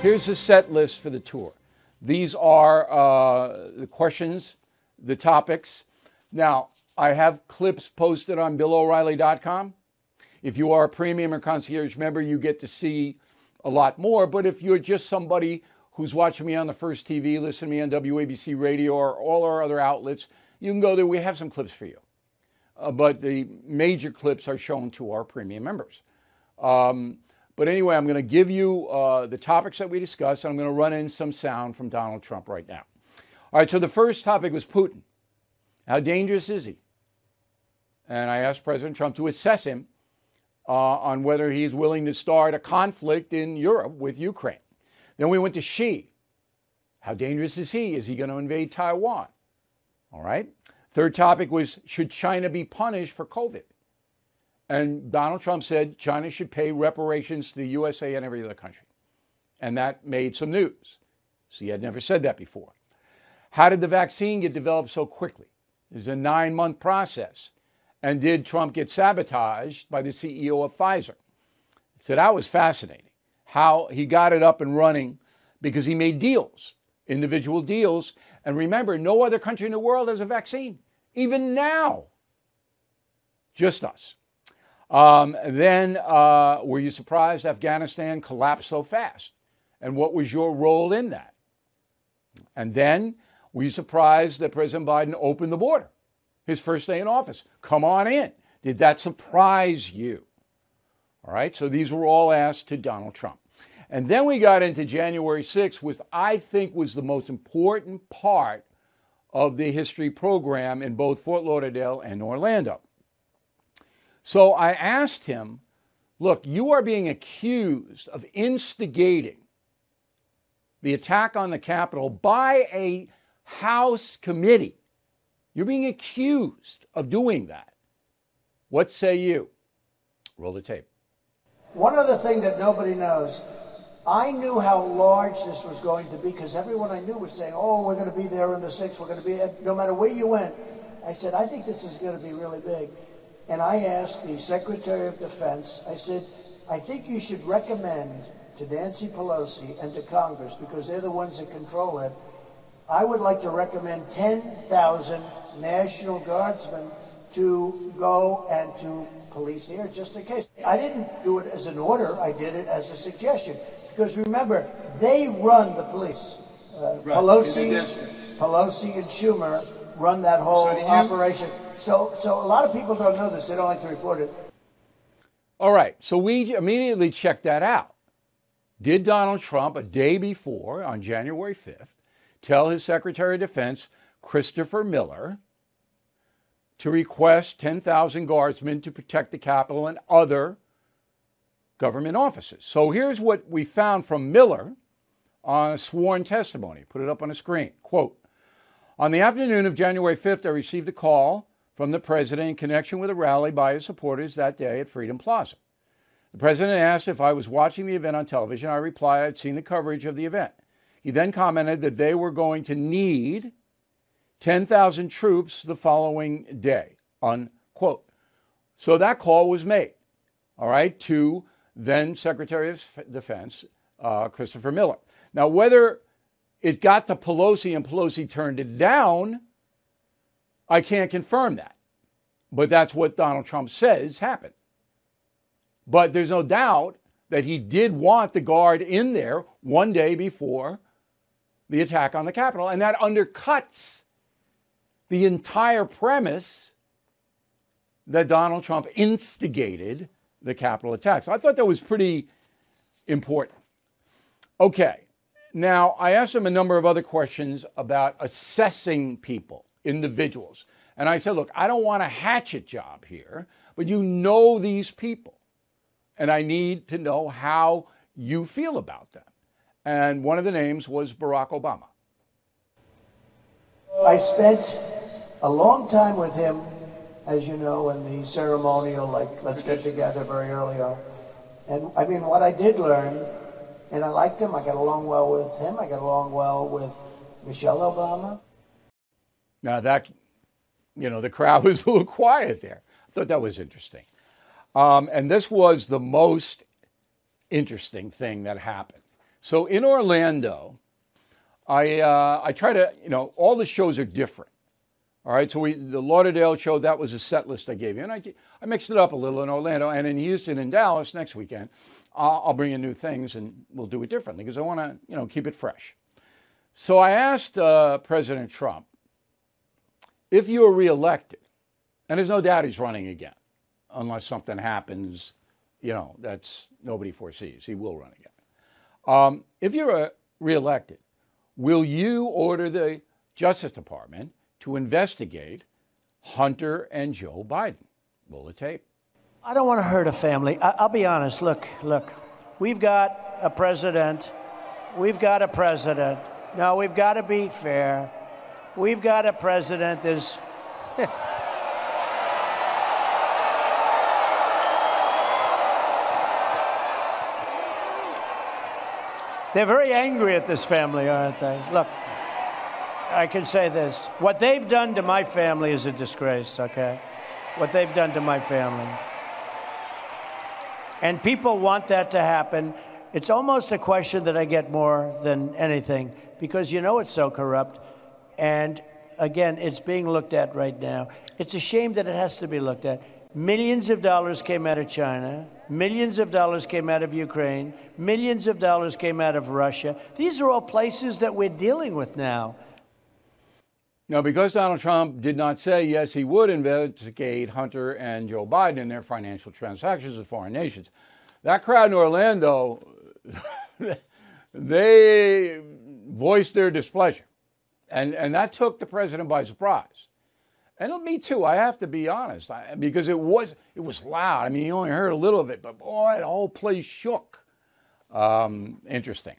Here's the set list for the tour. These are the questions, the topics. Now, I have clips posted on BillO'Reilly.com. If you are a premium or concierge member, you get to see a lot more. But if you're just somebody who's watching me on the First TV, listening to me on WABC Radio or all our other outlets, you can go there. We have some clips for you. But the major clips are shown to our premium members. But anyway, I'm going to give you the topics that we discussed. I'm going to run in some sound from Donald Trump right now. All right, so the first topic was Putin. How dangerous is he? And I asked President Trump to assess him on whether he's willing to start a conflict in Europe with Ukraine. Then we went to Xi. How dangerous is he? Is he going to invade Taiwan? All right. Third topic was, should China be punished for COVID? And Donald Trump said China should pay reparations to the USA and every other country. And that made some news. So he had never said that before. How did the vaccine get developed so quickly? It was a 9-month process. And did Trump get sabotaged by the CEO of Pfizer? So that was fascinating. How he got it up and running because he made deals, individual deals. And remember, no other country in the world has a vaccine, even now. Just us. Then, were you surprised Afghanistan collapsed so fast? And what was your role in that? And then, were you surprised that President Biden opened the border? His first day in office. Come on in. Did that surprise you? All right, so these were all asked to Donald Trump. And then we got into January 6th, which I think was the most important part of the history program in both Fort Lauderdale and Orlando. So I asked him, look, you are being accused of instigating the attack on the Capitol by a House committee. You're being accused of doing that. What say you? Roll the tape. One other thing that nobody knows, I knew how large this was going to be because everyone I knew was saying, oh, we're going to be there on the 6th, we're going to be, no matter where you went. I said, I think this is going to be really big. And I asked the Secretary of Defense, I said, I think you should recommend to Nancy Pelosi and to Congress, because they're the ones that control it, I would like to recommend 10,000 National Guardsmen to go and to police here just in case. I didn't do it as an order, I did it as a suggestion. Because remember, they run the police. Right. Pelosi and Schumer run that whole operation. So a lot of people don't know this. They don't like to report it. All right. So we immediately checked that out. Did Donald Trump, a day before, on January 5th, tell his Secretary of Defense, Christopher Miller, to request 10,000 guardsmen to protect the Capitol and other government offices? So here's what we found from Miller on a sworn testimony. Put it up on the screen. Quote, on the afternoon of January 5th, I received a call from the president in connection with a rally by his supporters that day at Freedom Plaza. The president asked if I was watching the event on television. I replied I'd seen the coverage of the event. He then commented that they were going to need 10,000 troops the following day, unquote. So that call was made, all right, to then Secretary of Defense, Christopher Miller. Now, whether it got to Pelosi and Pelosi turned it down, I can't confirm that. But that's what Donald Trump says happened. But there's no doubt that he did want the guard in there one day before the attack on the Capitol. And that undercuts the entire premise that Donald Trump instigated the Capitol attack. So I thought that was pretty important. Okay. Now, I asked him a number of other questions about assessing people, individuals. And I said, look, I don't want a hatchet job here, but you know these people. And I need to know how you feel about them. And one of the names was Barack Obama. I spent a long time with him, as you know, in the ceremonial, like, let's get together very early on. And I mean, what I did learn, and I liked him, I got along well with him, I got along well with Michelle Obama. Now that, the crowd was a little quiet there. I thought that was interesting. And this was the most interesting thing that happened. So in Orlando, I try to, all the shows are different. All right, so the Lauderdale show, that was a set list I gave you. And I mixed it up a little in Orlando, and in Houston and Dallas next weekend, I'll bring in new things and we'll do it differently because I want to, keep it fresh. So I asked President Trump, if you were reelected, and there's no doubt he's running again, unless something happens, that's nobody foresees. He will run again. If you're reelected, will you order the Justice Department to investigate Hunter and Joe Biden? Roll the tape. I don't want to hurt a family. I'll be honest. Look. We've got a president. No, we've got to be fair. We've got a president. There's... They're very angry at this family, aren't they? Look, I can say this. What they've done to my family is a disgrace, okay? What they've done to my family. And people want that to happen. It's almost a question that I get more than anything because it's so corrupt. And again, it's being looked at right now. It's a shame that it has to be looked at. Millions of dollars came out of China. Millions of dollars came out of Ukraine. Millions of dollars came out of Russia. These are all places that we're dealing with now. Now, because Donald Trump did not say, yes, he would investigate Hunter and Joe Biden and their financial transactions with foreign nations, that crowd in Orlando, they voiced their displeasure. And that took the president by surprise. And me too, I have to be honest, because it was loud. I mean, you only heard a little of it, but boy, the whole place shook. Interesting.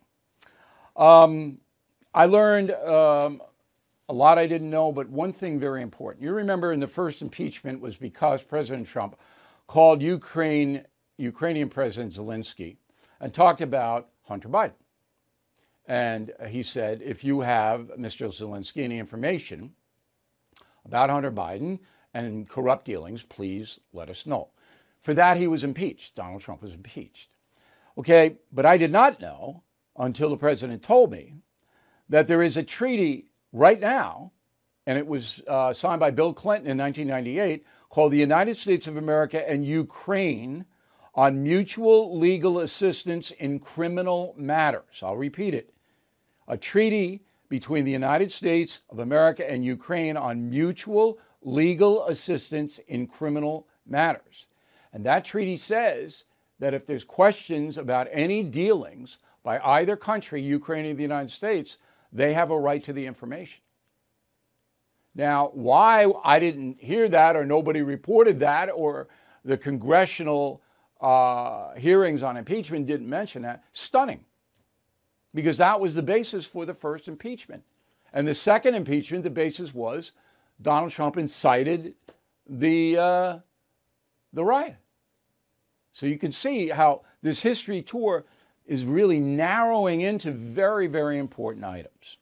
I learned a lot I didn't know, but one thing very important. You remember in the first impeachment was because President Trump called Ukrainian President Zelensky and talked about Hunter Biden. And he said, if you have, Mr. Zelensky, any information about Hunter Biden and corrupt dealings, please let us know. For that, he was impeached. Donald Trump was impeached. Okay, but I did not know until the president told me that there is a treaty right now, and it was signed by Bill Clinton in 1998, called the United States of America and Ukraine on mutual legal assistance in criminal matters. I'll repeat it. A treaty between the United States of America and Ukraine on mutual legal assistance in criminal matters. And that treaty says that if there's questions about any dealings by either country, Ukraine or the United States, they have a right to the information. Now, why I didn't hear that or nobody reported that or the congressional hearings on impeachment didn't mention that, stunning. Because that was the basis for the first impeachment. And the second impeachment, the basis was Donald Trump incited the riot. So you can see how this history tour is really narrowing into very, very important items.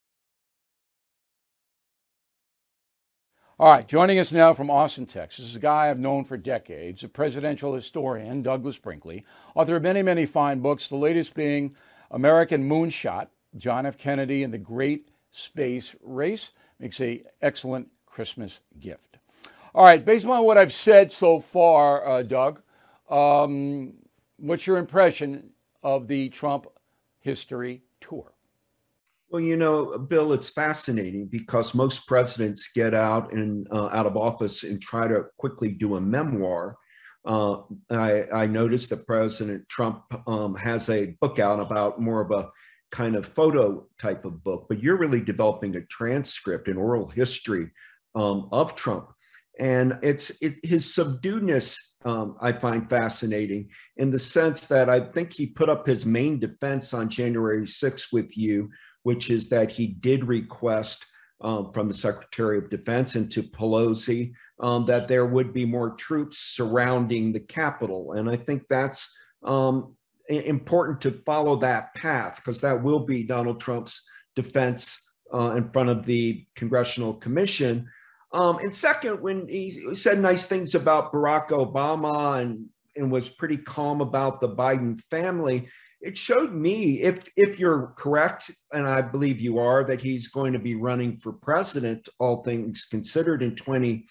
All right, joining us now from Austin, Texas, is a guy I've known for decades, a presidential historian, Douglas Brinkley, author of many, many fine books, the latest being American Moonshot, John F. Kennedy and the Great Space Race. Makes an excellent Christmas gift. All right, based on what I've said so far, Doug, what's your impression of the Trump history tour? Well, Bill, it's fascinating because most presidents get out of office and try to quickly do a memoir. I noticed that President Trump has a book out about more of a kind of photo type of book, but you're really developing a transcript, an oral history of Trump. And his subduedness I find fascinating in the sense that I think he put up his main defense on January 6th with you, which is that he did request from the Secretary of Defense and to Pelosi that there would be more troops surrounding the Capitol. And I think that's important to follow that path because that will be Donald Trump's defense in front of the Congressional Commission. And second, when he said nice things about Barack Obama and was pretty calm about the Biden family, it showed me, if you're correct, and I believe you are, that he's going to be running for president, all things considered, in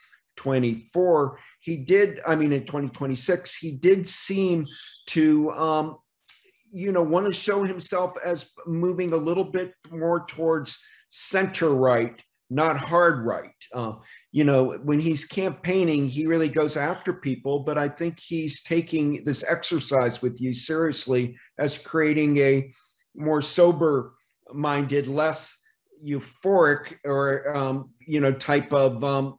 2024. He did, I mean, in 2026, he did seem to, want to show himself as moving a little bit more towards center right, not hard right. When he's campaigning, he really goes after people, but I think he's taking this exercise with you seriously as creating a more sober minded, less euphoric or, type of,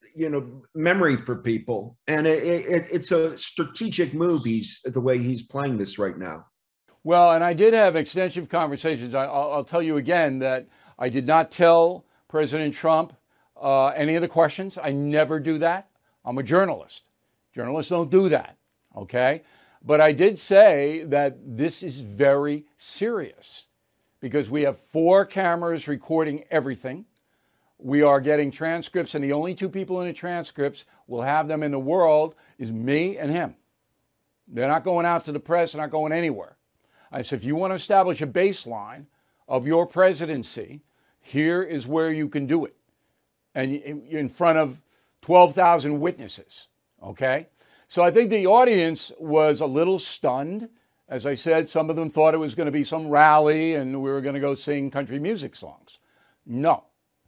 memory for people. And it's a strategic move, the way he's playing this right now. Well, and I did have extensive conversations. I'll tell you again that I did not tell President Trump any of the questions. I never do that. I'm a journalist. Journalists don't do that, okay? But I did say that this is very serious because we have 4 cameras recording everything. We are getting transcripts, and the only 2 people in the transcripts will have them in the world is me and him. They're not going out to the press. They're not going anywhere. I said, if you want to establish a baseline of your presidency, here is where you can do it. And in front of 12,000 witnesses, okay? So I think the audience was a little stunned. As I said, some of them thought it was going to be some rally and we were going to go sing country music songs. No.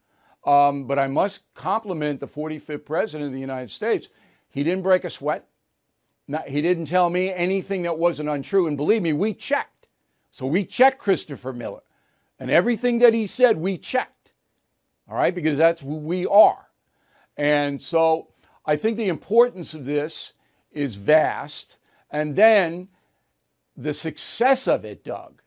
But I must compliment the 45th president of the United States. He didn't break a sweat. He didn't tell me anything that wasn't untrue. And believe me, we checked. So we checked Christopher Miller. And everything that he said, we checked. All right? Because that's who we are. And so I think the importance of this is vast. And then the success of it, Doug,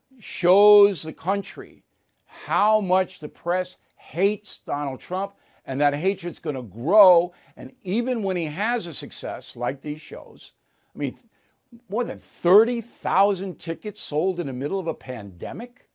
shows the country how much the press hates Donald Trump, and that hatred's going to grow. And even when he has a success, like these shows, I mean, more than 30,000 tickets sold in the middle of a pandemic?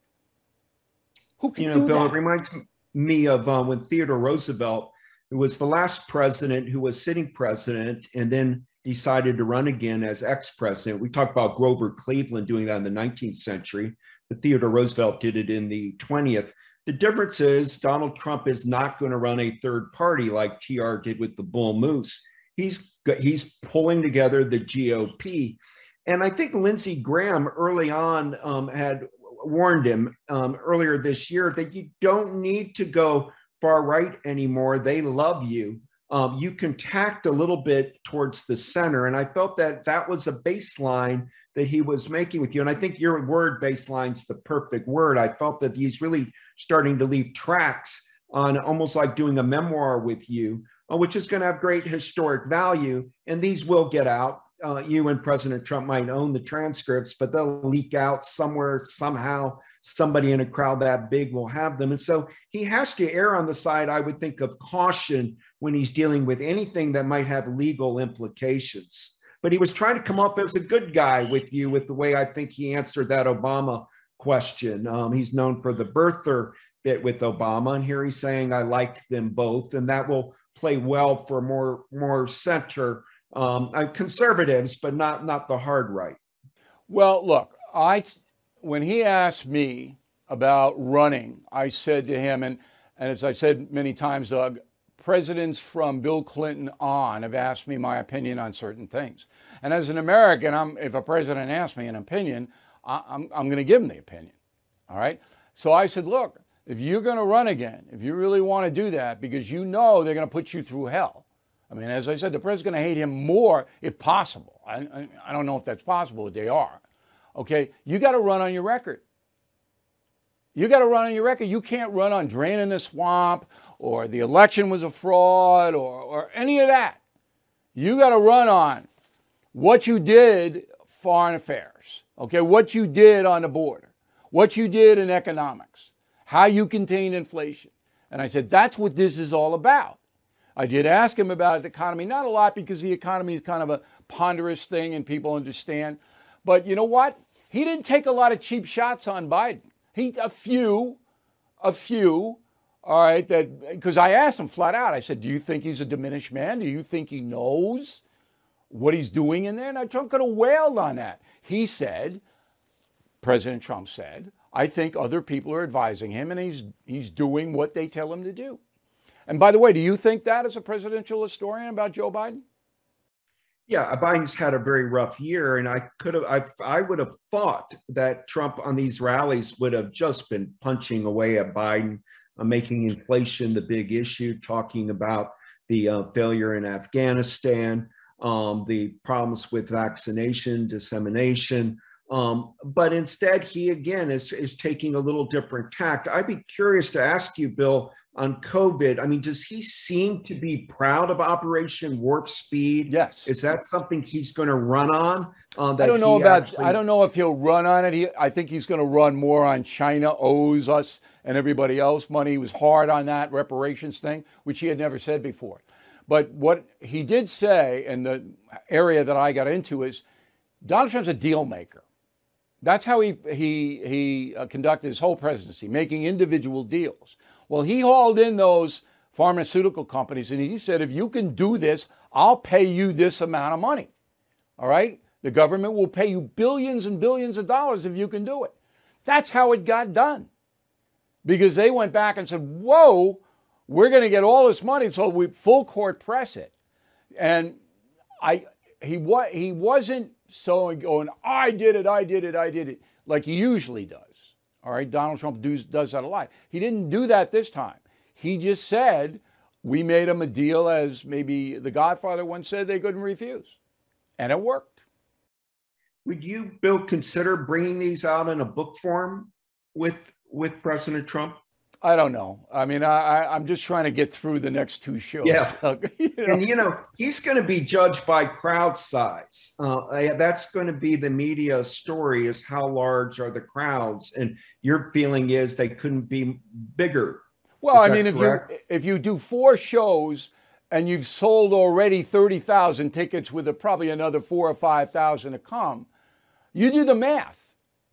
Who can do Bill, that? it reminds me of when Theodore Roosevelt, who was the last president who was sitting president and then decided to run again as ex-president. We talk about Grover Cleveland doing that in the 19th century, but Theodore Roosevelt did it in the 20th. The difference is Donald Trump is not going to run a third party like TR did with the Bull Moose. He's pulling together the GOP. And I think Lindsey Graham early on had warned him earlier this year that you don't need to go far right anymore. They love you. You can tact a little bit towards the center. And I felt that that was a baseline that he was making with you. And I think your word baseline's the perfect word. I felt that he's really starting to leave tracks on almost like doing a memoir with you, which is going to have great historic value. And these will get out. You and President Trump might own the transcripts, but they'll leak out somewhere, somehow. Somebody in a crowd that big will have them. And so he has to err on the side, I would think, of caution when he's dealing with anything that might have legal implications. But he was trying to come up as a good guy with you with the way I think he answered that Obama question. He's known for the birther bit with Obama, and here he's saying, I like them both, and that will play well for more center conservatives, but not the hard right. Well, look, when he asked me about running, I said to him, and as I said many times, Doug, presidents from Bill Clinton on have asked me my opinion on certain things. And as an American, if a president asks me an opinion, I'm going to give him the opinion. All right? So I said, look, if you're going to run again, if you really want to do that, because you know they're going to put you through hell. I mean, as I said, the president's going to hate him more if possible. I don't know if that's possible, but they are. Okay? You got to run on your record. You got to run on your record. You can't run on draining the swamp or the election was a fraud or any of that. You got to run on what you did foreign affairs, okay, what you did on the border, what you did in economics, how you contained inflation. And I said, that's what this is all about. I did ask him about the economy, not a lot because the economy is kind of a ponderous thing and people understand. But you know what? He didn't take a lot of cheap shots on Biden. A few, all right, because I asked him flat out, I said, do you think he's a diminished man? Do you think he knows what he's doing in there? And Trump could have wailed on that. He said, President Trump said. I think other people are advising him, and he's doing what they tell him to do. And by the way, do you think that as a presidential historian about Joe Biden? Yeah, Biden's had a very rough year, and I would have thought that Trump on these rallies would have just been punching away at Biden, making inflation the big issue, talking about the failure in Afghanistan, the problems with vaccination dissemination. But instead, he again is taking a little different tact. I'd be curious to ask you, Bill, on COVID. I mean, does he seem to be proud of Operation Warp Speed? Yes. Is that something he's going to run on? I don't know I don't know if he'll run on it. I think he's going to run more on China owes us and everybody else money. He was hard on that reparations thing, which he had never said before. But what he did say, and the area that I got into, is Donald Trump's a deal maker. That's how he conducted his whole presidency, making individual deals. Well, he hauled in those pharmaceutical companies, and he said, if you can do this, I'll pay you this amount of money. All right? The government will pay you billions and billions of dollars if you can do it. That's how it got done. Because they went back and said, whoa, we're going to get all this money, so we full court press it. And he wasn't so going, I did it, like he usually does. All right, Donald Trump does that a lot. He didn't do that this time. He just said, we made him a deal, as maybe The Godfather once said, they couldn't refuse. And it worked. Would you, Bill, consider bringing these out in a book form with President Trump? I don't know. I mean, I'm just trying to get through the next two shows. Yeah. Doug. And, he's going to be judged by crowd size. That's going to be the media story, is how large are the crowds? And your feeling is they couldn't be bigger. Well, I mean, if you do 4 shows and you've sold already 30,000 tickets with probably another 4,000 or 5,000 to come, you do the math.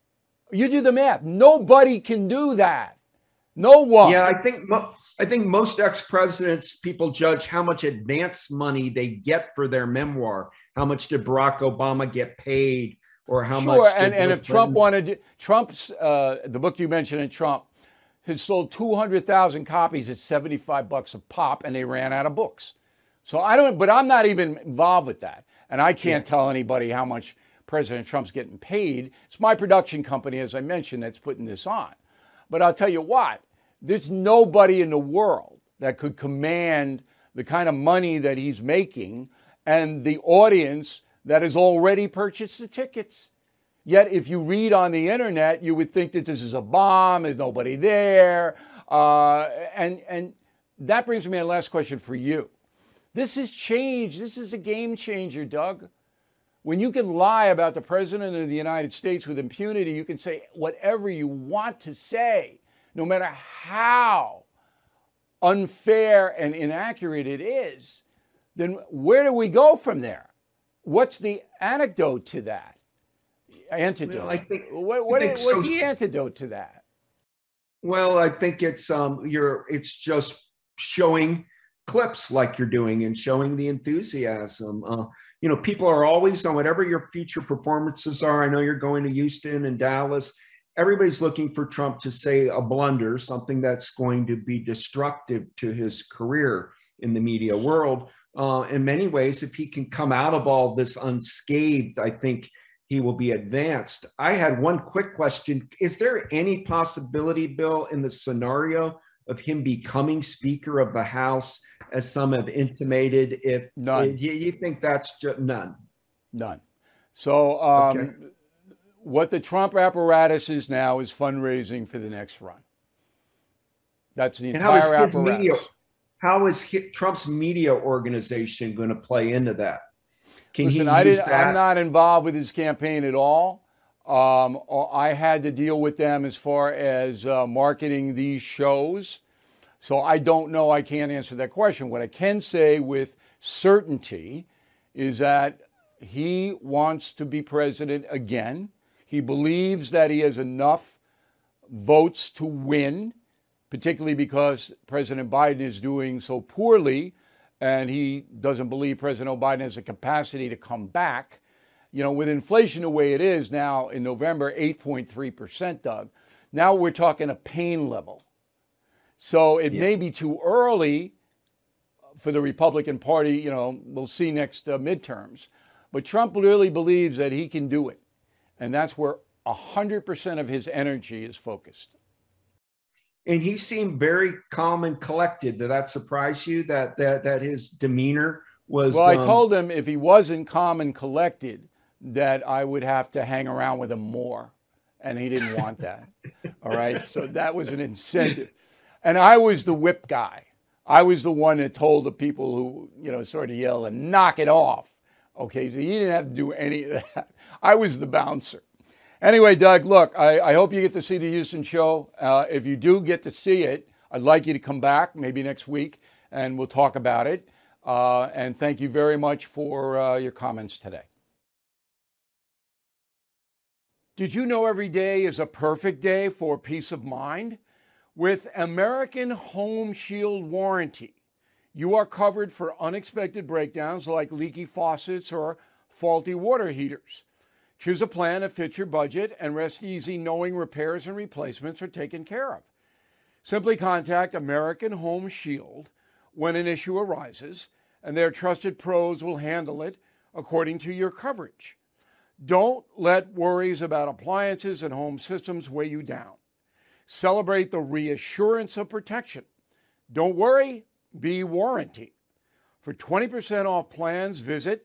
Nobody can do that. No one. Yeah, I think most ex-presidents, people judge how much advance money they get for their memoir. How much did Barack Obama get paid, or how much? Sure, and if Trump wanted, Trump's the book you mentioned in Trump has sold 200,000 copies at $75 a pop, and they ran out of books. So but I'm not even involved with that, and I can't tell anybody how much President Trump's getting paid. It's my production company, as I mentioned, that's putting this on. But I'll tell you what, there's nobody in the world that could command the kind of money that he's making and the audience that has already purchased the tickets. Yet if you read on the internet, you would think that this is a bomb, there's nobody there. And that brings me to my last question for you. This has changed. This is a game changer, Doug. When you can lie about the president of the United States with impunity, you can say whatever you want to say, no matter how unfair and inaccurate it is. Then where do we go from there? What's the antidote to that? Antidote. Well, I think, what's the antidote to that? Well, I think it's just showing clips like you're doing and showing the enthusiasm. People are always on whatever your future performances are. I know you're going to Houston and Dallas. Everybody's looking for Trump to say a blunder, something that's going to be destructive to his career in the media world. In many ways, if he can come out of all this unscathed, I think he will be advanced. I had one quick question. Is there any possibility, Bill, in the scenario of him becoming Speaker of the House, as some have intimated? None. You think that's just none? None. So what the Trump apparatus is now is fundraising for the next run. That's the entire apparatus. How is Trump's media organization going to play into that? I'm not involved with his campaign at all. I had to deal with them as far as marketing these shows. So I don't know. I can't answer that question. What I can say with certainty is that he wants to be president again. He believes that he has enough votes to win, particularly because President Biden is doing so poorly, and he doesn't believe President Biden has the capacity to come back. You know, with inflation the way it is now in November, 8.3%, Doug, now we're talking a pain level. So it may be too early for the Republican Party. You know, we'll see next midterms. But Trump really believes that he can do it. And that's where 100% of his energy is focused. And he seemed very calm and collected. Did that surprise you, that his demeanor was? Well, I told him if he wasn't calm and collected, that I would have to hang around with him more. And he didn't want that. All right. So that was an incentive. And I was the whip guy. I was the one that told the people who, you know, sort of yell and knock it off. Okay. So he didn't have to do any of that. I was the bouncer. Anyway, Doug, look, I hope you get to see the Houston show. If you do get to see it, I'd like you to come back maybe next week and we'll talk about it. And thank you very much for your comments today. Did you know every day is a perfect day for peace of mind? With American Home Shield Warranty, you are covered for unexpected breakdowns like leaky faucets or faulty water heaters. Choose a plan that fits your budget and rest easy knowing repairs and replacements are taken care of. Simply contact American Home Shield when an issue arises, and their trusted pros will handle it according to your coverage. Don't let worries about appliances and home systems weigh you down. Celebrate the reassurance of protection. Don't worry, be warranty. For 20% off plans, visit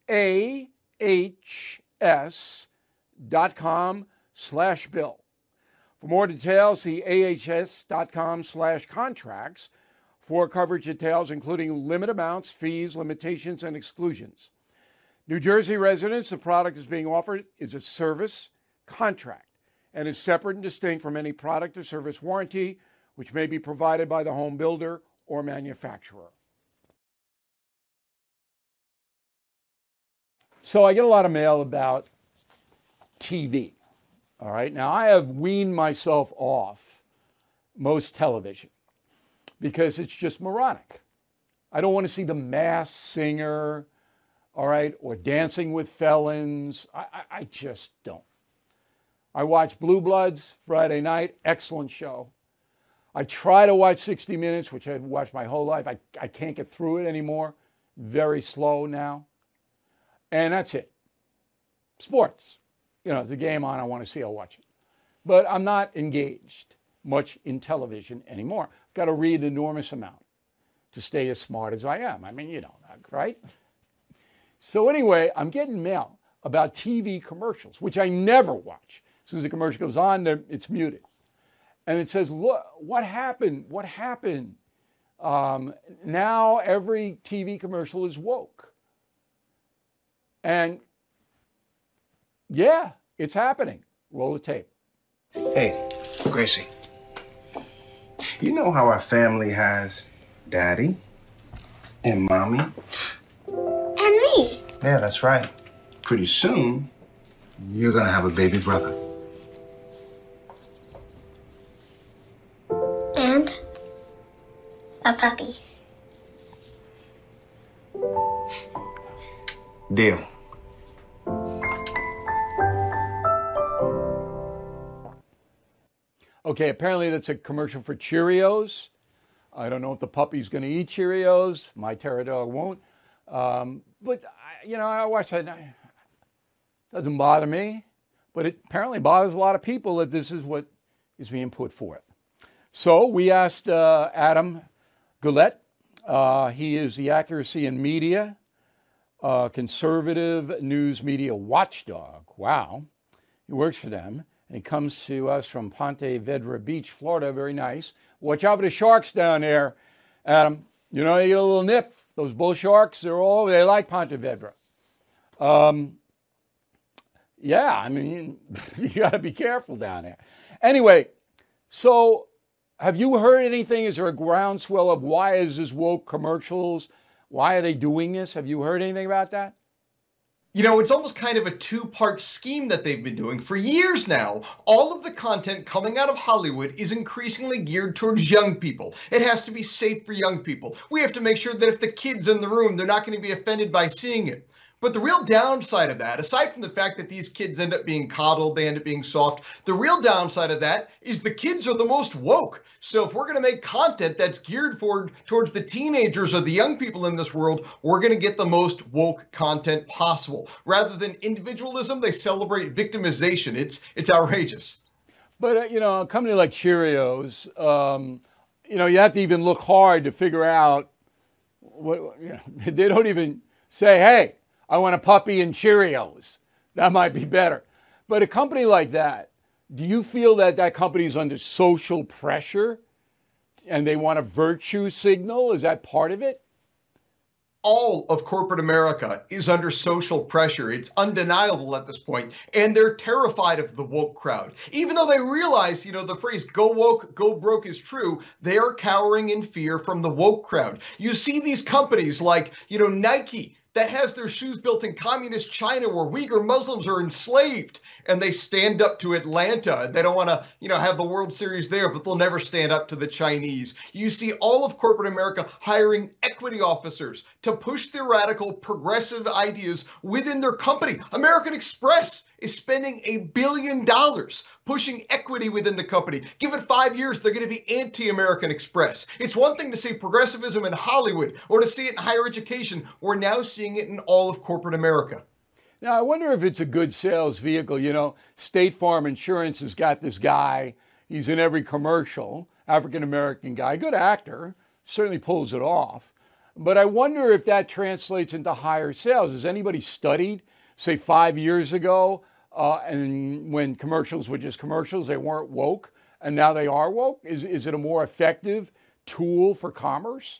ahs.com/bill. For more details, see ahs.com/contracts for coverage details, including limit amounts, fees, limitations, and exclusions. New Jersey residents, the product is being offered is a service contract and is separate and distinct from any product or service warranty, which may be provided by the home builder or manufacturer. So I get a lot of mail about TV. All right. Now, I have weaned myself off most television because it's just moronic. I don't want to see The Masked Singer, all right, or Dancing with Felons. I just don't. I watch Blue Bloods Friday night, excellent show. I try to watch 60 Minutes, which I've watched my whole life. I can't get through it anymore. Very slow now. And that's it. Sports. You know, the game on, I want to see, I'll watch it. But I'm not engaged much in television anymore. I've got to read an enormous amount to stay as smart as I am. I mean, you know, right? So anyway, I'm getting mail about TV commercials, which I never watch. As soon as the commercial goes on, it's muted. And it says, look, what happened? What happened? Now every TV commercial is woke. And yeah, it's happening. Roll the tape. Hey, Gracie. You know how our family has Daddy and Mommy? And me. Yeah, that's right. Pretty soon, you're gonna have a baby brother. And a puppy. Deal. Okay, apparently that's a commercial for Cheerios. I don't know if the puppy's going to eat Cheerios. My terror dog won't. But, I watch that. It doesn't bother me. But it apparently bothers a lot of people that this is what is being put forth. So we asked Adam Gullett. He is the Accuracy in Media, conservative news media watchdog. Wow. He works for them. And he comes to us from Ponte Vedra Beach, Florida. Very nice. Watch out for the sharks down there, Adam. You know, you get a little nip. Those bull sharks, they like Ponte Vedra. Yeah, I mean, you got to be careful down there. Anyway, so have you heard anything? Is there a groundswell of why is this woke commercials? Why are they doing this? Have you heard anything about that? You know, it's almost kind of a two-part scheme that they've been doing for years now. All of the content coming out of Hollywood is increasingly geared towards young people. It has to be safe for young people. We have to make sure that if the kid's in the room, they're not going to be offended by seeing it. But the real downside of that, aside from the fact that these kids end up being coddled, they end up being soft, the real downside of that is the kids are the most woke. So if we're going to make content that's geared towards the teenagers or the young people in this world, we're going to get the most woke content possible. Rather than individualism, they celebrate victimization. It's outrageous. But, a company like Cheerios, you have to even look hard to figure out what, they don't even say, hey, I want a puppy and Cheerios. That might be better. But a company like that, do you feel that that company is under social pressure and they want a virtue signal? Is that part of it? All of corporate America is under social pressure. It's undeniable at this point, and they're terrified of the woke crowd. Even though they realize, the phrase "go woke, go broke" is true, they are cowering in fear from the woke crowd. You see these companies like, Nike, that has their shoes built in communist China where Uyghur Muslims are enslaved, and they stand up to Atlanta. They don't want to, have the World Series there, but they'll never stand up to the Chinese. You see all of corporate America hiring equity officers to push their radical progressive ideas within their company. American Express is spending $1 billion pushing equity within the company. Give it 5 years, they're going to be anti-American Express. It's one thing to see progressivism in Hollywood or to see it in higher education. We're now seeing it in all of corporate America. Now, I wonder if it's a good sales vehicle. State Farm Insurance has got this guy. He's in every commercial, African-American guy, good actor, certainly pulls it off. But I wonder if that translates into higher sales. Has anybody studied, say, 5 years ago, and when commercials were just commercials, they weren't woke, and now they are woke? Is it a more effective tool for commerce?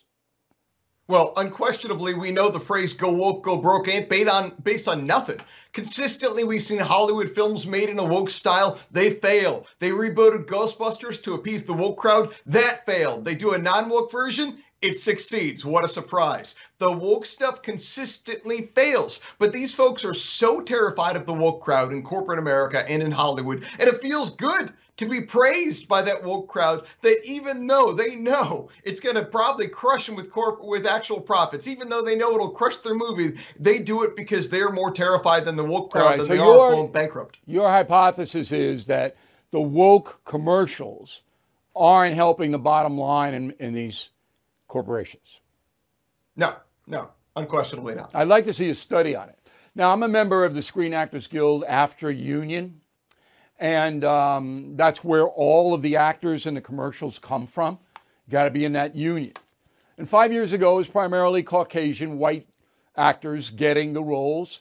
Well, unquestionably, we know the phrase "go woke, go broke" ain't based on nothing. Consistently, we've seen Hollywood films made in a woke style. They fail. They rebooted Ghostbusters to appease the woke crowd. That failed. They do a non-woke version. It succeeds. What a surprise. The woke stuff consistently fails. But these folks are so terrified of the woke crowd in corporate America and in Hollywood, and it feels good to be praised by that woke crowd, that even though they know it's going to probably crush them with actual profits, even though they know it'll crush their movie, they do it because they're more terrified than the woke crowd than they are going bankrupt. Your hypothesis is that the woke commercials aren't helping the bottom line in these corporations. No, unquestionably not. I'd like to see a study on it. Now, I'm a member of the Screen Actors Guild AFTRA union. And that's where all of the actors in the commercials come from. You got to be in that union. And 5 years ago, it was primarily Caucasian white actors getting the roles.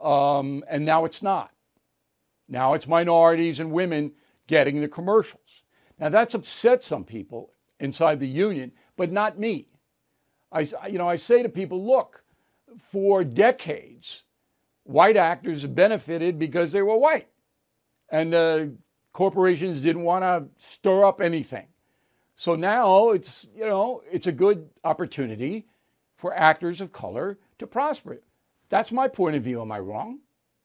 And now it's not. Now it's minorities and women getting the commercials. Now that's upset some people inside the union, but not me. I say to people, look, for decades, white actors have benefited because they were white. And corporations didn't want to stir up anything. So now it's a good opportunity for actors of color to prosper. That's my point of view. Am I wrong?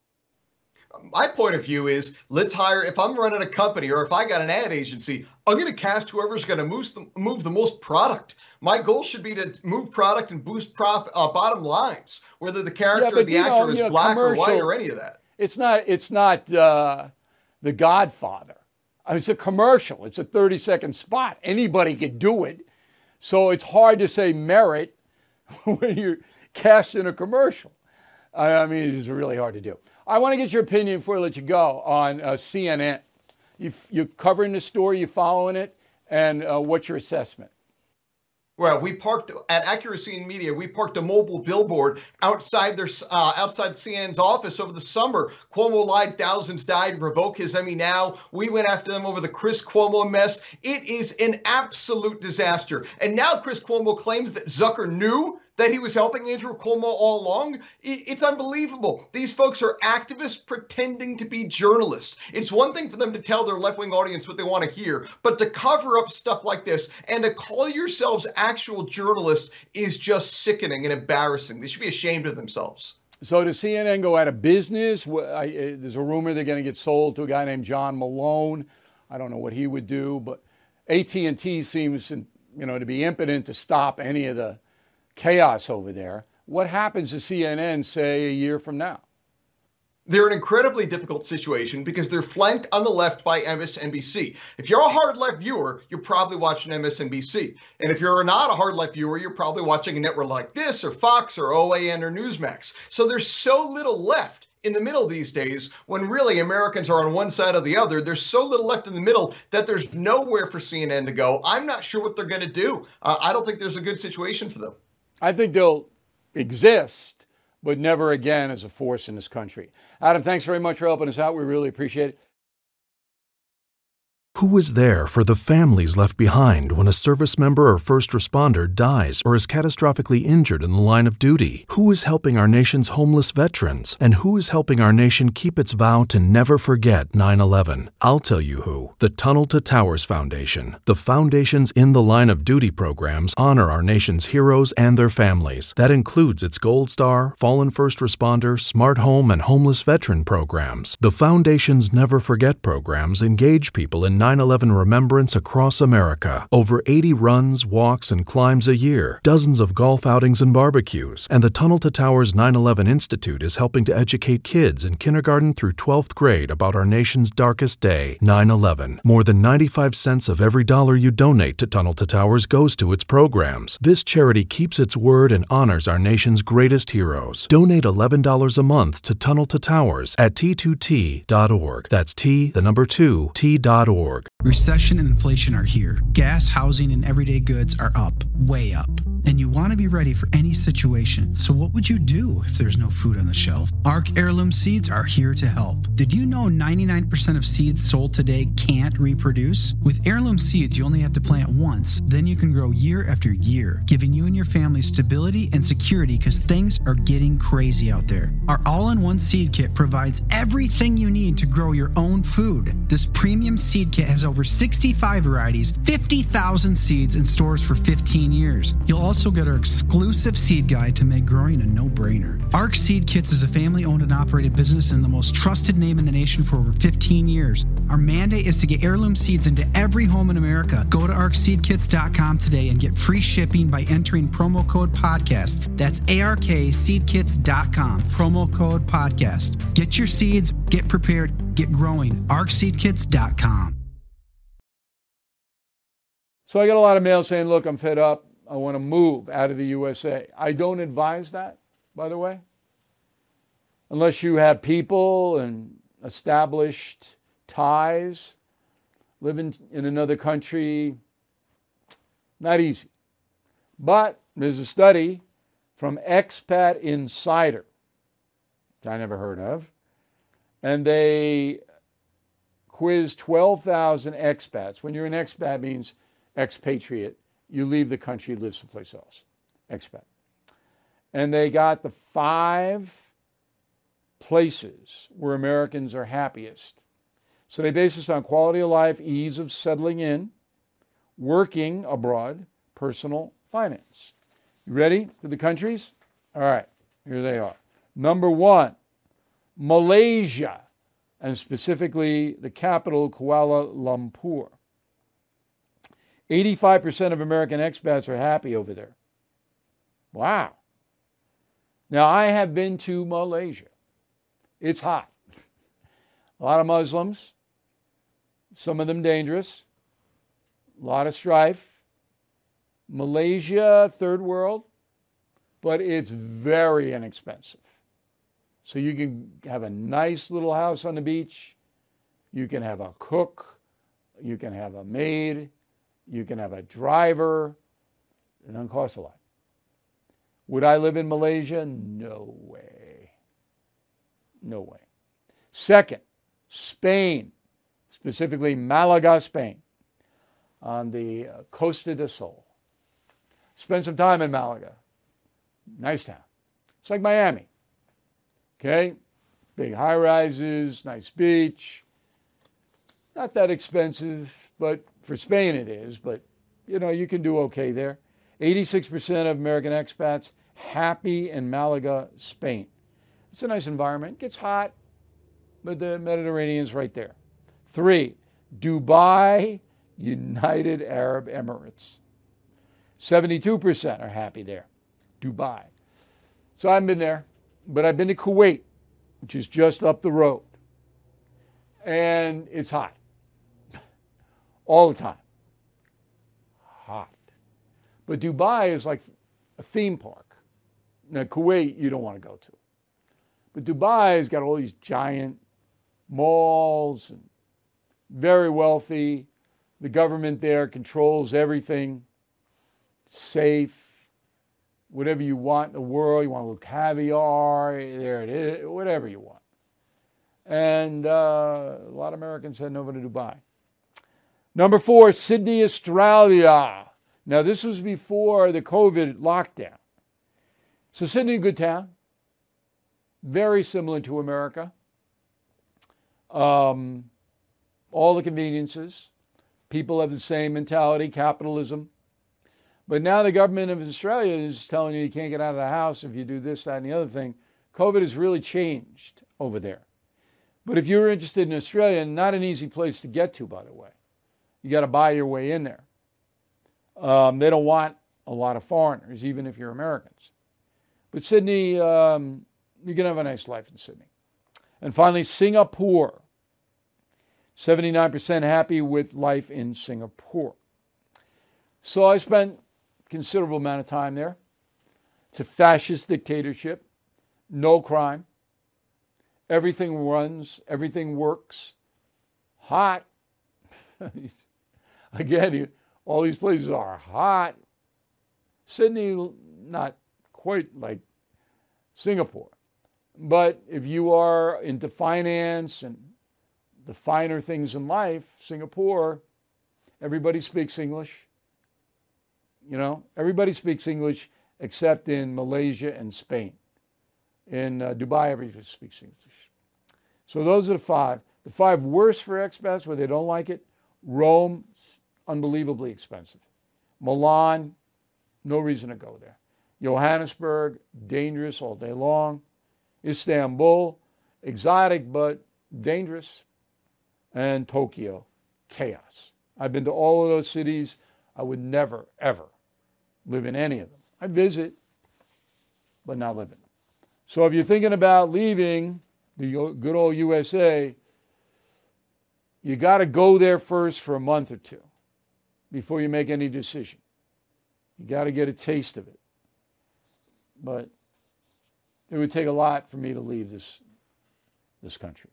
My point of view is, let's hire, if I'm running a company or if I got an ad agency, I'm going to cast whoever's going to move the most product. My goal should be to move product and boost bottom lines, whether the character or the actor is black or white or any of that. It's not The Godfather. It's a commercial. It's a 30-second spot. Anybody could do it. So it's hard to say merit when you're casting a commercial. I mean, it's really hard to do. I want to get your opinion before I let you go on CNN. You're covering the story, you're following it, and what's your assessment? Well, we parked at Accuracy in Media. We parked a mobile billboard outside CNN's office over the summer. Cuomo lied, thousands died, revoke his Emmy now. We went after them over the Chris Cuomo mess. It is an absolute disaster. And now Chris Cuomo claims that Zucker knew that he was helping Andrew Cuomo all along. It's unbelievable. These folks are activists pretending to be journalists. It's one thing for them to tell their left-wing audience what they want to hear, but to cover up stuff like this and to call yourselves actual journalists is just sickening and embarrassing. They should be ashamed of themselves. So does CNN go out of business? There's a rumor they're going to get sold to a guy named John Malone. I don't know what he would do, but AT&T seems to be impotent to stop any of the chaos over there. What happens to CNN, say, a year from now? They're in an incredibly difficult situation because they're flanked on the left by MSNBC. If you're a hard left viewer, you're probably watching MSNBC. And if you're not a hard left viewer, you're probably watching a network like this or Fox or OAN or Newsmax. So there's so little left in the middle these days when really Americans are on one side or the other. There's so little left in the middle that there's nowhere for CNN to go. I'm not sure what they're going to do. I don't think there's a good situation for them. I think they'll exist, but never again as a force in this country. Adam, thanks very much for helping us out. We really appreciate it. Who is there for the families left behind when a service member or first responder dies or is catastrophically injured in the line of duty? Who is helping our nation's homeless veterans? And who is helping our nation keep its vow to never forget 9/11? I'll tell you who. The Tunnel to Towers Foundation. The foundation's In the Line of Duty programs honor our nation's heroes and their families. That includes its Gold Star, Fallen First Responder, Smart Home, and Homeless Veteran programs. The foundation's Never Forget programs engage people in 9/11 remembrance across America. Over 80 runs, walks, and climbs a year, dozens of golf outings and barbecues, and the Tunnel to Towers 9/11 Institute is helping to educate kids in kindergarten through 12th grade about our nation's darkest day, 9/11. More than 95 cents of every dollar you donate to Tunnel to Towers goes to its programs. This charity keeps its word and honors our nation's greatest heroes. Donate $11 a month to Tunnel to Towers at T2T.org. That's T2T.org. Recession and inflation are here. Gas, housing, and everyday goods are up, way up. And you want to be ready for any situation. So what would you do if there's no food on the shelf? ARC Heirloom Seeds are here to help. Did you know 99% of seeds sold today can't reproduce? With Heirloom Seeds, you only have to plant once. Then you can grow year after year, giving you and your family stability and security because things are getting crazy out there. Our all-in-one seed kit provides everything you need to grow your own food. This premium seed kit has over 65 varieties, 50,000 seeds in stores for 15 years. You'll also get our exclusive seed guide to make growing a no-brainer. ARC Seed Kits is a family-owned and operated business and the most trusted name in the nation for over 15 years. Our mandate is to get heirloom seeds into every home in America. Go to arcseedkits.com today and get free shipping by entering promo code podcast. That's ARKseedkits.com, promo code podcast. Get your seeds, get prepared, get growing. arcseedkits.com. So I get a lot of mail saying, look, I'm fed up. I want to move out of the USA. I don't advise that, by the way, unless you have people and established ties, living in another country. Not easy. But there's a study from Expat Insider, which I never heard of, and they quizzed 12,000 expats. When you're an expat, it means expatriate. You leave the country, live someplace else. Expat. And they got the 5 places where Americans are happiest. So they base this on quality of life, ease of settling in, working abroad, personal finance. You ready for the countries? All right, here they are. Number 1, Malaysia, and specifically the capital, Kuala Lumpur. 85% of American expats are happy over there. Wow. Now, I have been to Malaysia. It's hot. A lot of Muslims, some of them dangerous, a lot of strife. Malaysia, third world, but it's very inexpensive. So you can have a nice little house on the beach. You can have a cook. You can have a maid. You can have a driver. It doesn't cost a lot. Would I live in Malaysia? No way. No way. Second, Spain, specifically Malaga, Spain, on the Costa del Sol. Spend some time in Malaga. Nice town. It's like Miami. Okay? Big high rises, nice beach. Not that expensive, but for Spain it is. But, you know, you can do okay there. 86% of American expats happy in Malaga, Spain. It's a nice environment. It gets hot, but the Mediterranean's right there. 3, Dubai, United Arab Emirates. 72% are happy there. Dubai. So I haven't been there, but I've been to Kuwait, which is just up the road. And it's hot. All the time. Hot. But Dubai is like a theme park. Now, Kuwait, you don't want to go to. But Dubai has got all these giant malls and very wealthy. The government there controls everything. Safe. Whatever you want in the world. You want a little caviar. There it is. Whatever you want. And a lot of Americans heading over to Dubai. Number 4, Sydney, Australia. Now, this was before the COVID lockdown. So Sydney, a good town. Very similar to America. All the conveniences. People have the same mentality, capitalism. But now the government of Australia is telling you can't get out of the house if you do this, that, and the other thing. COVID has really changed over there. But if you're interested in Australia, not an easy place to get to, by the way. You got to buy your way in there. They don't want a lot of foreigners, even if you're Americans. But Sydney, you can have a nice life in Sydney. And finally, Singapore. 79% happy with life in Singapore. So I spent a considerable amount of time there. It's a fascist dictatorship, no crime. Everything runs, everything works. Hot. Again, all these places are hot. Sydney, not quite like Singapore. But if you are into finance and the finer things in life, Singapore, everybody speaks English. You know, everybody speaks English except in Malaysia and Spain. In Dubai, everybody speaks English. So those are the 5. The 5 worst for expats where they don't like it. Rome, unbelievably expensive. Milan, no reason to go there. Johannesburg, dangerous all day long. Istanbul, exotic but dangerous. And Tokyo, chaos. I've been to all of those cities. I would never, ever live in any of them. I'd visit, but not live in them. So if you're thinking about leaving the good old USA, you got to go there first for a month or 2 before you make any decision. You got to get a taste of it. But it would take a lot for me to leave this country.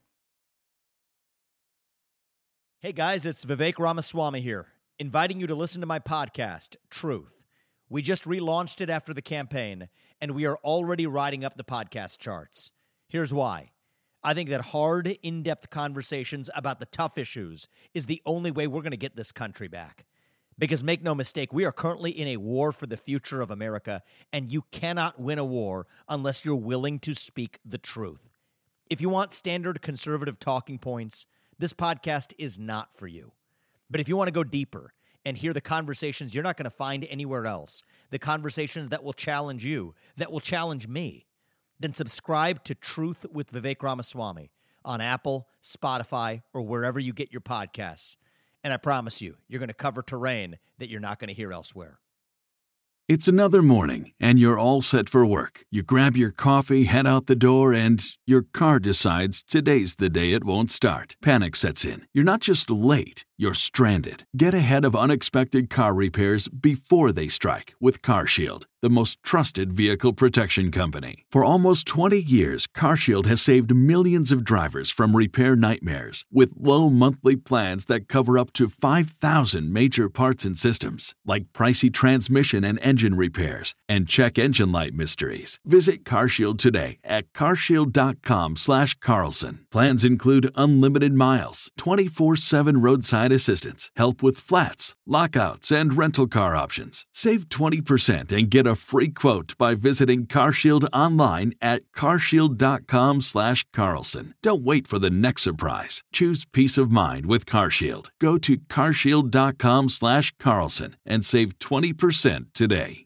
Hey guys, it's Vivek Ramaswamy here, inviting you to listen to my podcast, Truth. We just relaunched it after the campaign, and we are already riding up the podcast charts. Here's why. I think that hard, in-depth conversations about the tough issues is the only way we're going to get this country back. Because make no mistake, we are currently in a war for the future of America, and you cannot win a war unless you're willing to speak the truth. If you want standard conservative talking points, this podcast is not for you. But if you want to go deeper and hear the conversations you're not going to find anywhere else, the conversations that will challenge you, that will challenge me, then subscribe to Truth with Vivek Ramaswamy on Apple, Spotify, or wherever you get your podcasts. And I promise you, you're going to cover terrain that you're not going to hear elsewhere. It's another morning, and you're all set for work. You grab your coffee, head out the door, and your car decides today's the day it won't start. Panic sets in. You're not just late, you're stranded. Get ahead of unexpected car repairs before they strike with CarShield, the most trusted vehicle protection company. For almost 20 years, CarShield has saved millions of drivers from repair nightmares with low monthly plans that cover up to 5,000 major parts and systems, like pricey transmission and engine repairs and check engine light mysteries. Visit CarShield today at carshield.com/Carlson. Plans include unlimited miles, 24/7 roadside assistance, help with flats, lockouts, and rental car options. Save 20% and get a free quote by visiting CarShield online at carshield.com/Carlson. Don't wait for the next surprise. Choose peace of mind with CarShield. Go to carshield.com/Carlson and save 20% today.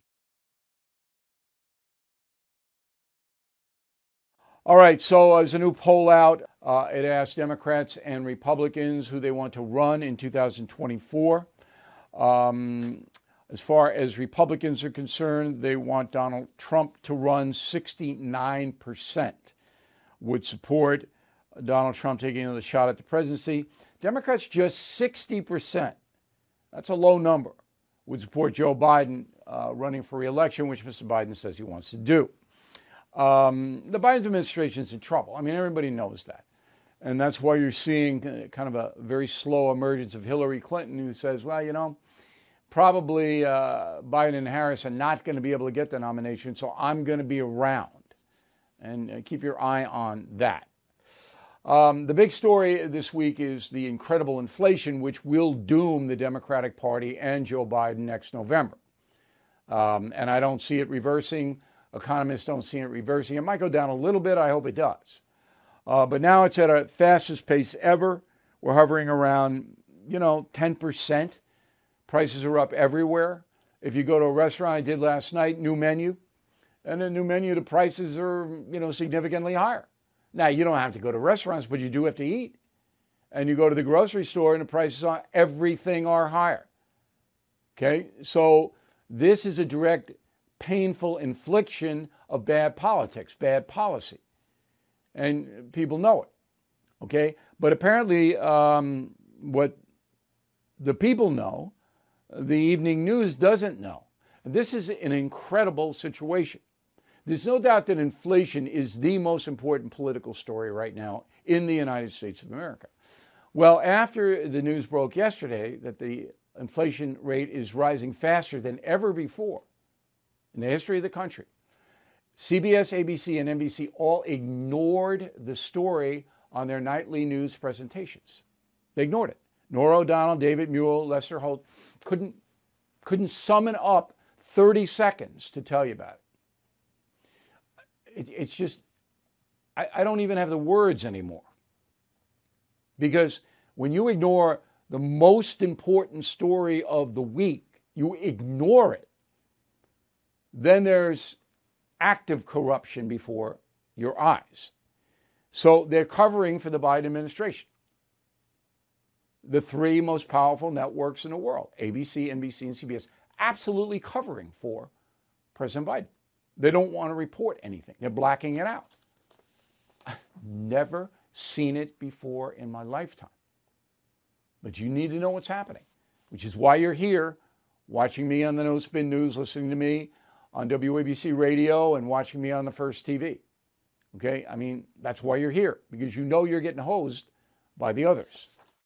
All right, so there's a new poll out. It asked Democrats and Republicans who they want to run in 2024. As far as Republicans are concerned, they want Donald Trump to run. 69% would support Donald Trump taking another shot at the presidency. Democrats, just 60%. That's a low number. Would support Joe Biden running for re-election, which Mr. Biden says he wants to do. The Biden administration is in trouble. I mean, everybody knows that. And that's why you're seeing kind of a very slow emergence of Hillary Clinton, who says, well, you know, probably Biden and Harris are not going to be able to get the nomination, so I'm going to be around. And keep your eye on that. The big story this week is the incredible inflation, which will doom the Democratic Party and Joe Biden next November. And I don't see it reversing. Economists don't see it reversing. It might go down a little bit. I hope it does. But now it's at a fastest pace ever. We're hovering around, 10%. Prices are up everywhere. If you go to a restaurant, I did last night, new menu. And the new menu, the prices are, significantly higher. Now, you don't have to go to restaurants, but you do have to eat. And you go to the grocery store and the prices on everything are higher. Okay? So this is a direct, painful infliction of bad politics, bad policy. And people know it. Okay? But apparently, what the people know, the evening news doesn't know. This is an incredible situation. There's no doubt that inflation is the most important political story right now in the United States of America. Well, after the news broke yesterday that the inflation rate is rising faster than ever before in the history of the country, CBS, ABC, and NBC all ignored the story on their nightly news presentations. They ignored it. Norah O'Donnell, David Muir, Lester Holt couldn't summon up 30 seconds to tell you about it. It's just, I don't even have the words anymore. Because when you ignore the most important story of the week, you ignore it, then there's active corruption before your eyes. So they're covering for the Biden administration. The three most powerful networks in the world, ABC, NBC, and CBS, absolutely covering for President Biden. They don't want to report anything. They're blacking it out. I've never seen it before in my lifetime. But you need to know what's happening, which is why you're here, watching me on the No Spin News, listening to me on WABC Radio, and watching me on the First TV. Okay? I mean, that's why you're here, because you know you're getting hosed by the others.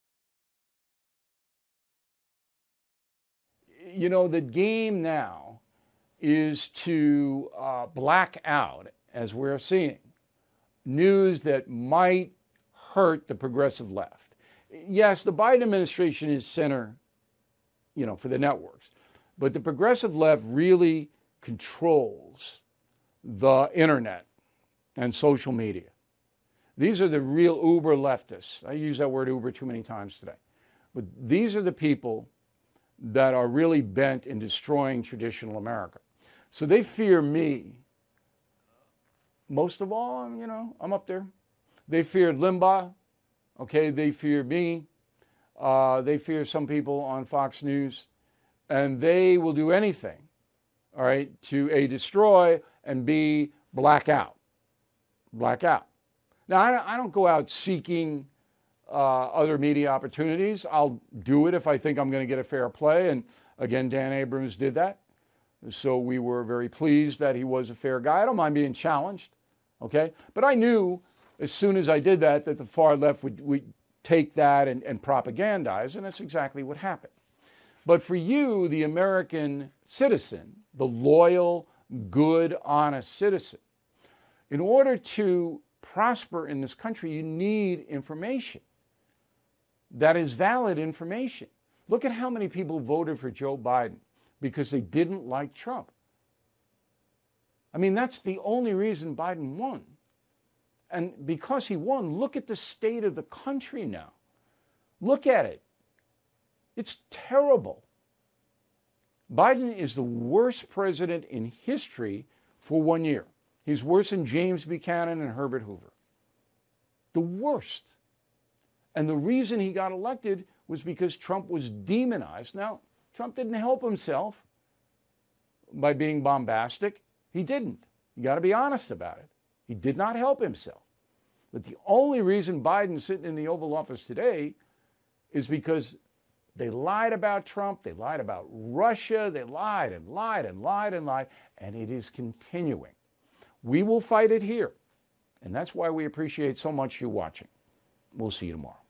The game now is to black out, as we're seeing, news that might hurt the progressive left. Yes, the Biden administration is center, for the networks, but the progressive left really controls the internet and social media. These are the real uber leftists. I use that word uber too many times today. But these are the people that are really bent in destroying traditional America. So they fear me. Most of all, I'm up there. They feared Limbaugh. Okay, they fear me. They fear some people on Fox News. And they will do anything, all right, to A, destroy, and B, black out. Black out. Now, I don't go out seeking other media opportunities. I'll do it if I think I'm going to get a fair play. And again, Dan Abrams did that. So we were very pleased that he was a fair guy. I don't mind being challenged, okay? But I knew as soon as I did that the far left would take that and propagandize, and that's exactly what happened. But for you, the American citizen, the loyal, good, honest citizen, in order to prosper in this country, you need information that is valid information. Look at how many people voted for Joe Biden because they didn't like Trump. I mean, that's the only reason Biden won. And because he won, look at the state of the country now. Look at it. It's terrible. Biden is the worst president in history for 1 year. He's worse than James Buchanan and Herbert Hoover. The worst. And the reason he got elected was because Trump was demonized. Now, Trump didn't help himself. by being bombastic. He didn't. You got to be honest about it. He did not help himself. But the only reason Biden's sitting in the Oval Office today is because they lied about Trump, they lied about Russia, they lied and lied and lied and lied, and it is continuing. We will fight it here. And that's why we appreciate so much you watching. We'll see you tomorrow.